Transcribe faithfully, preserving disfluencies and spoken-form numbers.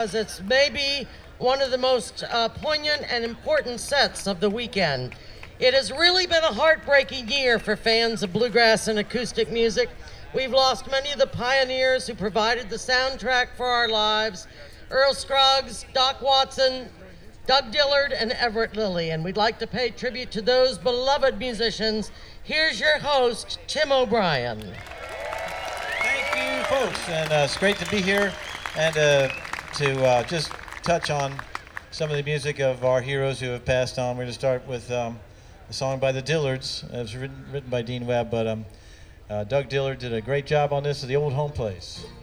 Because it's maybe one of the most uh, poignant and important sets of the weekend. It has really been a heartbreaking year for fans of bluegrass and acoustic music. We've lost many of the pioneers who provided the soundtrack for our lives: Earl Scruggs, Doc Watson, Doug Dillard, and Everett Lilly. And we'd like to pay tribute to those beloved musicians. Here's your host, Tim O'Brien. Thank you, folks, and uh, it's great to be here and uh, to uh, just touch on some of the music of our heroes who have passed on. We're going to start with um, a song by the Dillards. It was written, written by Dean Webb, but um, uh, Doug Dillard did a great job on this, The Old Home Place.